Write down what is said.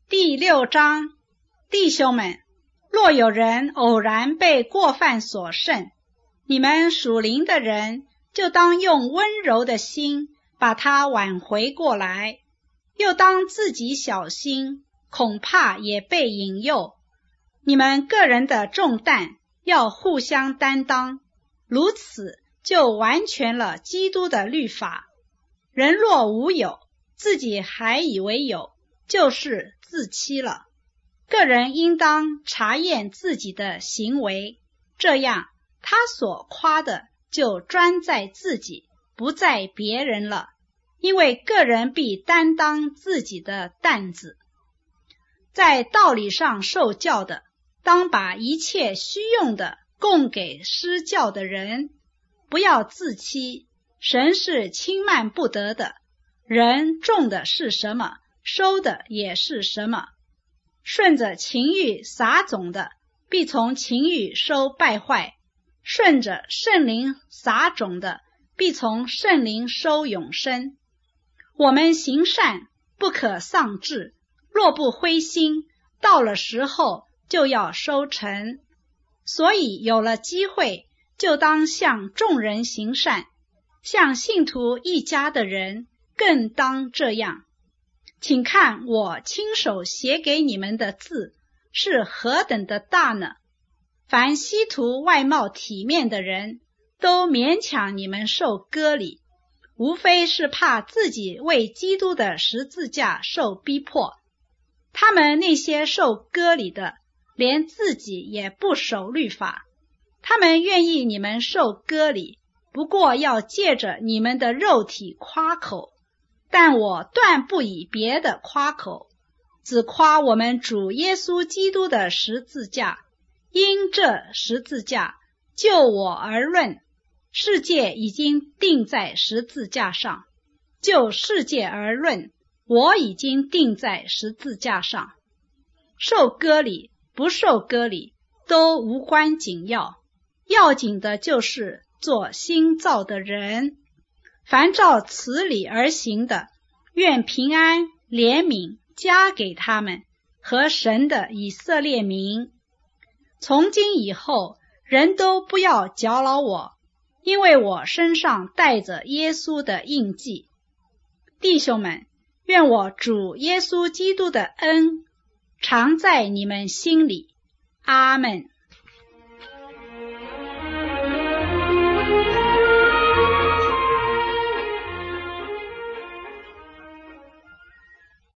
第6章，弟兄们，若有人偶然被过犯所胜，你们属灵的人就当用温柔的心把他挽回过来，又当自己小心，恐怕也被引诱。你们个人的重担要互相担当，如此就完全了基督的律法。人若无有，自己还以为有，就是自欺了。个人应当查验自己的行为，这样他所夸的就专在自己，不在别人了，因为个人必担当自己的担子。在道理上受教的，当把一切虚用的供给施教的人，不要自欺，神是轻慢不得的。人种的是什么，收的也是什么。顺着情欲撒种的，必从情欲收败坏；顺着圣灵撒种的，必从圣灵收永生。我们行善不可丧志，若不灰心，到了时候就要收成。所以有了机会，就当向众人行善，向信徒一家的人更当这样。请看我亲手写给你们的字是何等的大呢？凡希图外貌体面的人，都勉强你们受割礼，无非是怕自己为基督的十字架受逼迫。他们那些受割礼的，连自己也不守律法。他们愿意你们受割礼，不过要借着你们的肉体夸口。但我断不以别的夸口，只夸我们主耶稣基督的十字架。因这十字架，就我而论，世界已经钉在十字架上；就世界而论，我已经钉在十字架上。受割礼不受割礼都无关紧要，要紧的就是做新造的人。凡照此理而行的，愿平安怜悯加给他们和神的以色列民。从今以后，人都不要搅扰我，因为我身上带着耶稣的印记。弟兄们，愿我主耶稣基督的恩常在你们心里。阿们。